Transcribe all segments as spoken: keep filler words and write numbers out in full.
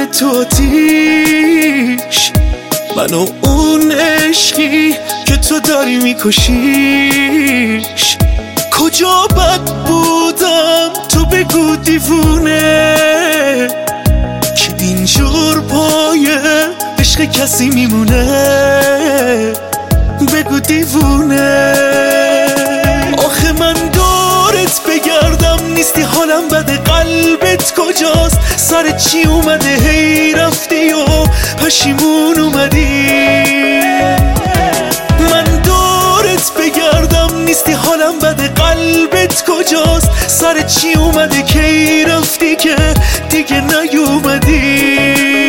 تو آتیش، من و اون عشقی که تو داری میکشیش. کجا بد بودم تو بگو دیوونه، که اینجور پایه عشق کسی میمونه. بگو دیوونه. آخه من دورت بگردم نیستی، حالم بده، قلبت کجاست؟ سر چی اومده هی رفتی و پشیمون اومدی؟ من دورت بگردم نیستی، حالم بده، قلبت کجاست؟ سر چی اومده کی رفتی که دیگه نیومدی؟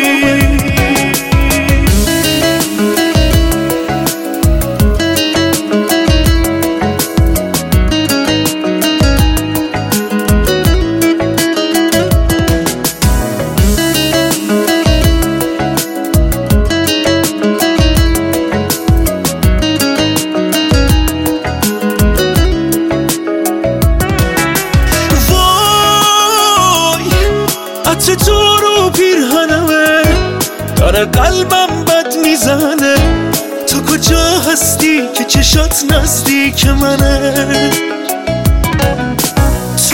عطر تو رو پیرهنمه، داره قلبم بد میزنه. تو کجا هستی که چشات نزدیک منه؟ تو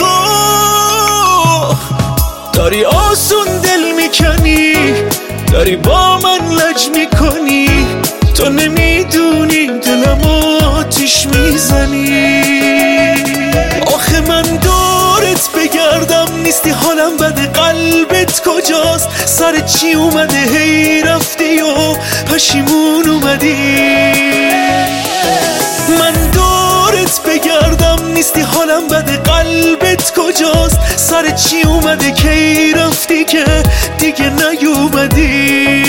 داری آسون دل میکنی، داری با من لج میکنی. تو نمیدونی دلم آتیش میزنی. آخه من دورت بگردم نیستی، حالم بده، قلبت کجاست؟ سر چی اومده هی رفتی و پشیمون اومدی؟ من دورت بگردم نیستی، حالم بده، قلبت کجاست؟ سر چی اومده کی رفتی که دیگه نیومدی؟